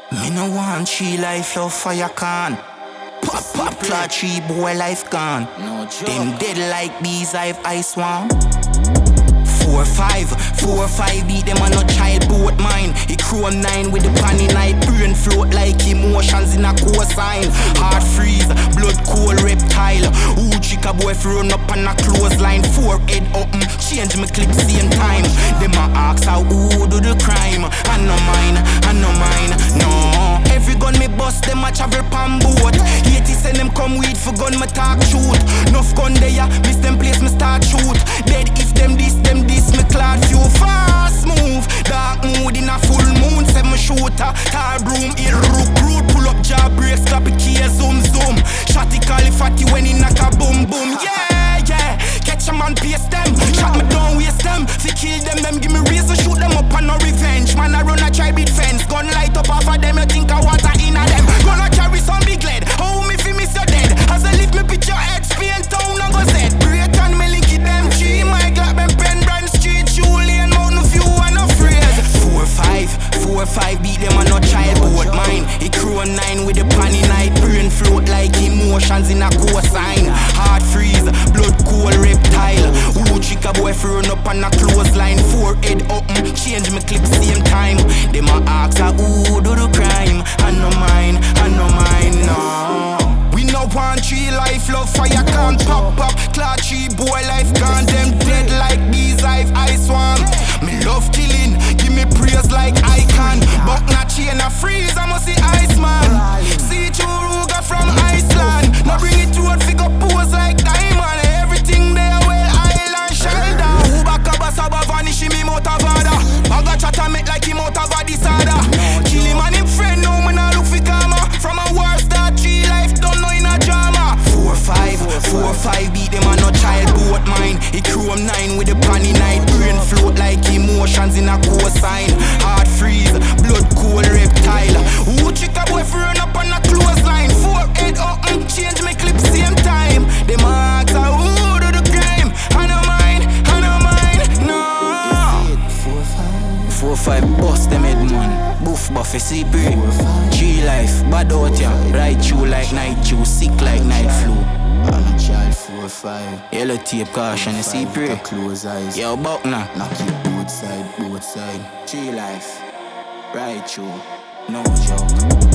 Me no want tree life, love fire can. Pop, pop, clad tree, boy, life gone. No joke. Them dead like bees, I've ice swarm. 4-5 beat them on no child boat mine. He chrome 9 with the panny night. Brain float like emotions in a cosine. Heart freeze, blood cold reptile. Ooh, chica boy if run up on a clothesline. Forehead open, change me clip same time. Them a ask how who do the crime. I no mine, no. Every gun me bust, them a travel pan boat. 80 send them come weed for gun me talk shoot. Nuff gun there, miss them place me start shoot. Dead if them this, me clad few fast move. Dark mood in a full moon, set me shooter. Tar broom, ear rook, root, pull up jaw brakes, clap a key, zoom. Shotty call it fatty when he knock a boom. Yeah, catch a man, pace them. Shot me don't waste them. Fi kill them give me reason, shoot them up and no revenge. Man, I run a try beat fence. Gun light up off of them, you think I water in a them. Gonna carry some big lead. How me fi miss your dead? As I lift me picture head, Spain town and go set. Great and me link it them. G, my Glock, them pen brand street. Julian, Mountain View and no phrase. 4-5 beat them on no child boat mine. He crew 9 with the panny night. Brain float like emotions in a cosine. Heart freeze, blood cold reptile. Ooh, chica boy if run up on a clothesline. Forehead open, change me clip same time. Them a ask who do the crime. I no mine, no. We no want tree life, love fire can't pop. Clad tree boy life gone. Them dead like bees, I've ice swarm. Me love killing, give me praise like I can. But not chain a freeze, I must see Iceman. See Churuga from Iceland. Now bring it to a figure pose like diamond. Everything there well island shine down. Ubaka basaba vanish me motavada. Baga chata make like him out of Adisada. Kill him and him friend, no man a look for karma. From a war star, tree life don't know in a drama. 4-5 beat them on no child boat mine. He chrome 9 with the panny night. Brain float like emotions in a cosine. Heart freeze, blood cold reptile. Ooh, chica boy if run up on a clothesline. Forehead open, change me clip same time. Them ask who do the crime. I no mine, no. 4-5 bust them head man. Boof buffy see brain. Tree life, bad out ya. Right you like night chew, sick like night flu. I'm a child 4-5. Yellow tape caution, you see pray. Close eyes. Yo, buck now. Knock it both side. Tree life, right you, no joke.